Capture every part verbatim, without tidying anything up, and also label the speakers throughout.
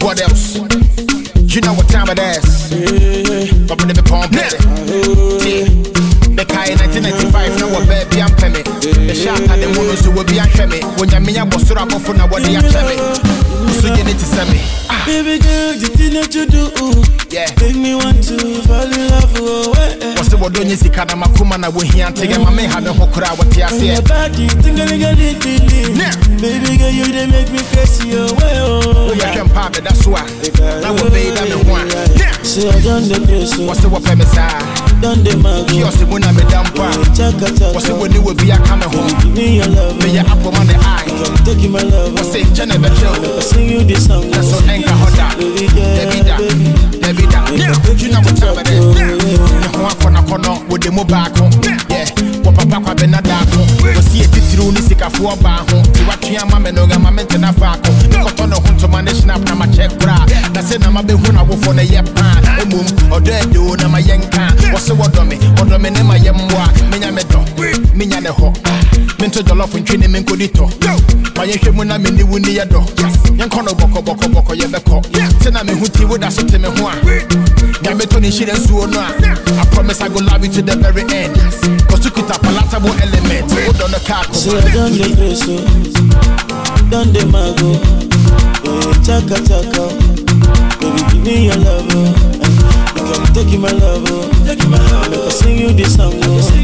Speaker 1: What else? You know what time it is. But when they pump it, the Kai nineteen ninety-five, no one baby, I'm coming. The shot at the monos will be a chemi. When you mean I was so up for now, what they are chemi. So you need to send me.
Speaker 2: Baby girl, the thing that you do,
Speaker 1: yeah,
Speaker 2: make me want to fall in love.
Speaker 1: What's the word on you see? Kana Makuma, we hear and take my man have a hokra. What you say?
Speaker 2: Baby girl, you they make me crazy. Oh,
Speaker 1: yeah, I'm part of that's why. I will pay them in one.
Speaker 2: See, I done the place.
Speaker 1: What's the what premise?
Speaker 2: Done the mago.
Speaker 1: Kiosk the one I'm a damn part. What's the one you will be a coming home?
Speaker 2: Give me your love.
Speaker 1: May your apple on the eye.
Speaker 2: Take you my love.
Speaker 1: What's it? Jennifer Chill.
Speaker 2: I sing you this song.
Speaker 1: That's so anchor hot. Debbie da, Debbie da. You know what time it is. No one corner corner with the mobile home. Yeah, what papa been a dark home. We see it through the sick of four bar home. To watch your mamma no gamma and a faco. Got on a home to manage snap na my check bra. That's it, I'm a big one. I will for the yep pan. A moon or dead do na my young can. What's the word on me? Or the men in my young boy. Minya me do, minya the ho. Mental Jollof and training men could it. My young when I'm in the windy door. Young corner boko boko boko yebeko. Tena me huti would have sent me one. Yametoni shit and so on. I promise I go love you to the very end. Cause to cut a palatable element. Hold on the car.
Speaker 2: So I done the preso, done the mago. Chaka chaka. Baby, give me your love. You can take my love. Take my love. I sing you this song.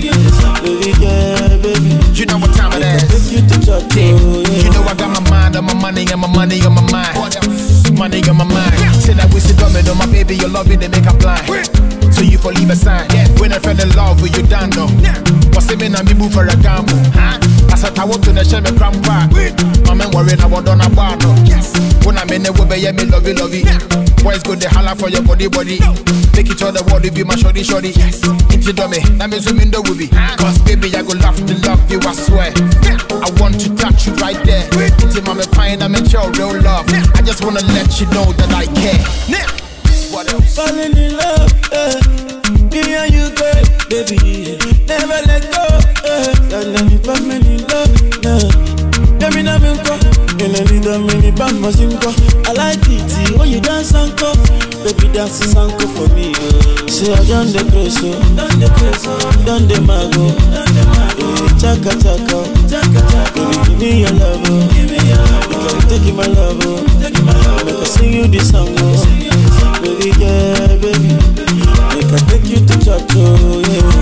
Speaker 2: Baby, yeah, baby.
Speaker 1: You know what time it is.
Speaker 2: You to church.
Speaker 1: You know I got my mind on my money and my money on my mind. Money on my mind. Say that we sit on me, my baby, you love it, they make a blind. So you for leave a sign. When I fell in love with you, down though. What's the mean? I'm move for a gamble. As I walk to the shell, me cramp back. My man worrying about on a bar. When I'm in the way, yeah, me love you, love you. Boys go the holla for your body, body. Make it all the world, be my shorty, shorty. Into dummy, that means we mean the will be. Cause baby, I go love to love you, I swear. I want to touch you right there. Until I'm a pine, I'm in your real love. I just wanna let you know that I care. What else?
Speaker 2: Falling in love, eh. Me and you, girl, baby. Never let go, eh. Don't let me fall in love, nah. Let me know me go. You know me don't me bam mazingo. I like it when you dance and go. Baby dance and go for me. Say I done the preso, done the preso, done the mago, done the mago. Chaka chaka, chaka chaka. Baby give me your love, give me your love. You can take my love, take my love. Make I sing you this song, baby yeah, baby. Make I take you to church, oh yeah.